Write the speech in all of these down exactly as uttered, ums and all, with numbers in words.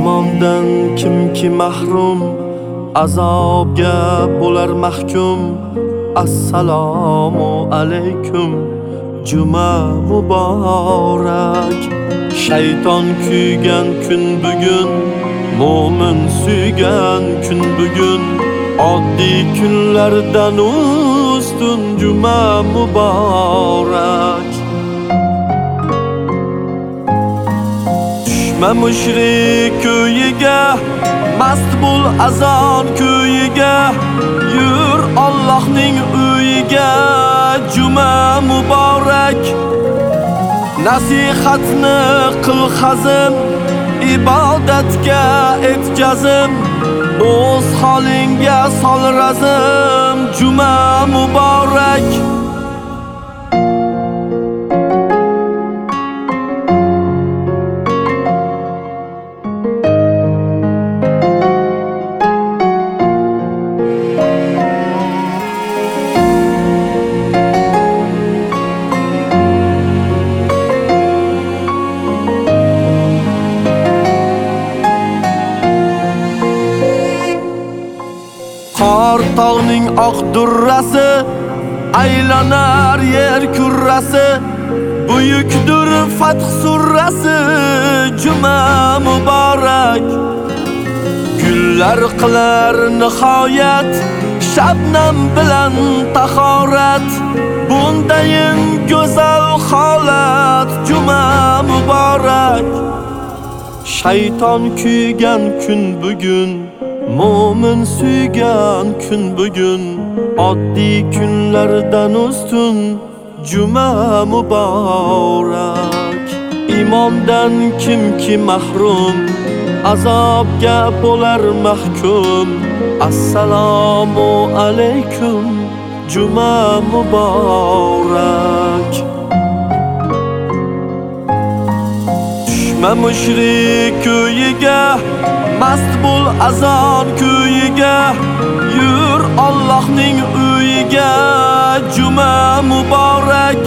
Imondan kimki mahrum, azobga bo'lar mahkum. Assalomu alaykum, juma muborak. Shayton kuygan kun bugun, mo'min suygan kun bugun. Oddiy kunlardan ustun juma muborak. Tushma mushrik kuyiga, mast bo'l azon kuyiga. Yur Allohning uyiga, juma muborak. Nasihatni qil hazm, ibodatga et jazm. O'z holingga sol razm, juma muborak. Qor tog'ning oq durrasi, aylanar yer kurrasi. Buyukdur Fath surrasi, juma muborak. Gullar qilar nihoyat, shabnam bilan tahorat. Bundayin go'zal holat, juma muborak. Shayton kuygan kun bugun, mo'min suygan kun bugun. Oddiy kunlardan ustun juma muborak. Imondan kimki mahrum, azobga bo'lar mahkum. Assalomu alaykum, juma muborak. Tushma mushrik kuyiga, mast bo'l azon kuyiga. Yur Allohning uyiga, juma muborak.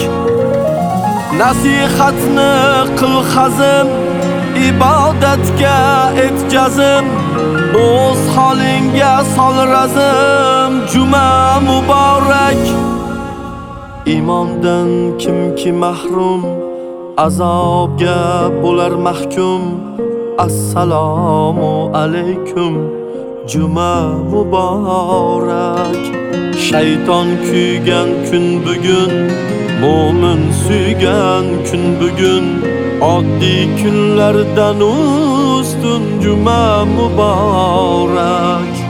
Nasihatni qil hazm, ibodatga et jazm. O'z holingga sol razm, juma muborak. Imondan kimki mahrum, azobga bo'lar mahkum. Assalomu alaykum, juma muborak. Shayton kuygan kun bugun, mo'min suygan kun bugun. Oddiy kunlardan ustun juma muborak.